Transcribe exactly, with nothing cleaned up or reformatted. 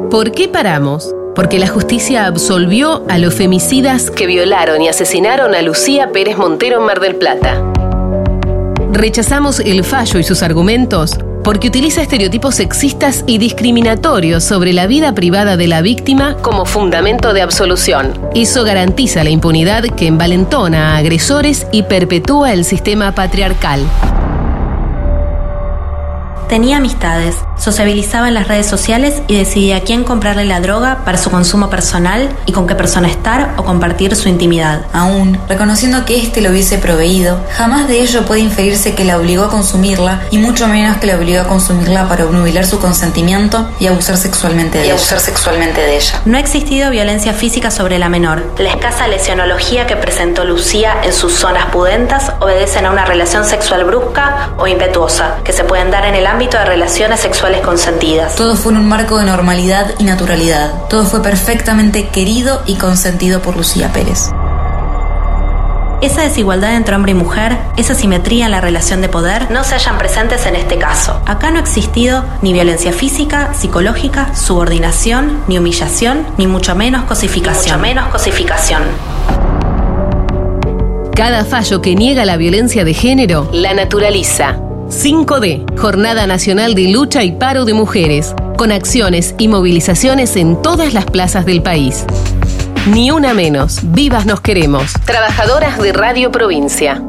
¿Por qué paramos? Porque la justicia absolvió a los femicidas que violaron y asesinaron a Lucía Pérez Montero en Mar del Plata. Rechazamos el fallo y sus argumentos porque utiliza estereotipos sexistas y discriminatorios sobre la vida privada de la víctima como fundamento de absolución. Eso garantiza la impunidad que envalentona a agresores y perpetúa el sistema patriarcal. Tenía amistades, sociabilizaba en las redes sociales y decidía a quién comprarle la droga para su consumo personal y con qué persona estar o compartir su intimidad. Aún, reconociendo que éste lo hubiese proveído, jamás de ello puede inferirse que la obligó a consumirla y mucho menos que la obligó a consumirla para obnubilar su consentimiento y abusar sexualmente de, y ella. abusar sexualmente de ella. No ha existido violencia física sobre la menor. La escasa lesionología que presentó Lucía en sus zonas pudentas obedecen a una relación sexual brusca o impetuosa que se pueden dar en el ámbito de relaciones sexuales consentidas. Todo fue en un marco de normalidad y naturalidad. Todo fue perfectamente querido y consentido por Lucía Pérez. Esa desigualdad entre hombre y mujer, esa simetría en la relación de poder, no se hallan presentes en este caso. Acá no ha existido ni violencia física, psicológica, subordinación, ni humillación, ni mucho menos cosificación. Ni mucho menos cosificación. Cada fallo que niega la violencia de género la naturaliza. cinco D, Jornada Nacional de Lucha y Paro de Mujeres, con acciones y movilizaciones en todas las plazas del país. Ni una menos, vivas nos queremos. Trabajadoras de Radio Provincia.